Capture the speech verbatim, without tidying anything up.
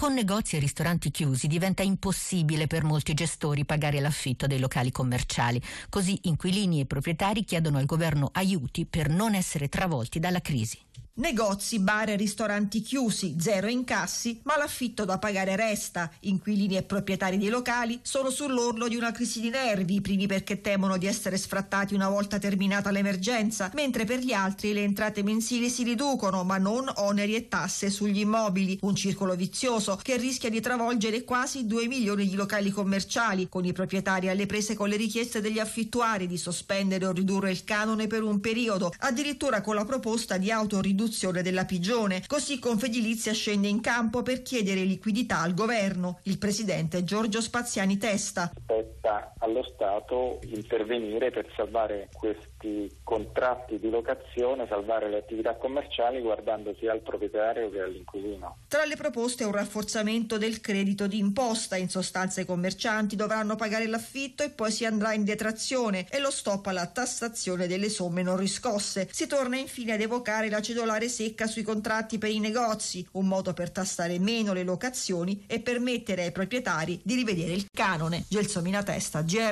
Con negozi e ristoranti chiusi diventa impossibile per molti gestori pagare l'affitto dei locali commerciali. Così inquilini e proprietari chiedono al governo aiuti per non essere travolti dalla crisi. Negozi, bar e ristoranti chiusi, zero incassi, ma l'affitto da pagare resta. Inquilini e proprietari dei locali sono sull'orlo di una crisi di nervi, i primi perché temono di essere sfrattati una volta terminata l'emergenza, mentre per gli altri le entrate mensili si riducono, ma non oneri e tasse sugli immobili. Un circolo vizioso che rischia di travolgere quasi due milioni di locali commerciali, con i proprietari alle prese con le richieste degli affittuari di sospendere o ridurre il canone per un periodo, addirittura con la proposta di autoriduzione della pigione. Così Confedilizia scende in campo per chiedere liquidità al governo. Il presidente Giorgio Spaziani Testa. Spetta allo Stato intervenire per salvare questi contratti di locazione, salvare le attività commerciali guardando sia al proprietario che all'inquilino. Tra le proposte un rafforzamento del credito d'imposta. In sostanza i commercianti dovranno pagare l'affitto e poi si andrà in detrazione, e lo stop alla tassazione delle somme non riscosse. Si torna infine ad evocare la cedolare secca sui contratti per i negozi, un modo per tassare meno le locazioni e permettere ai proprietari di rivedere il canone. Gelsomina Testa, G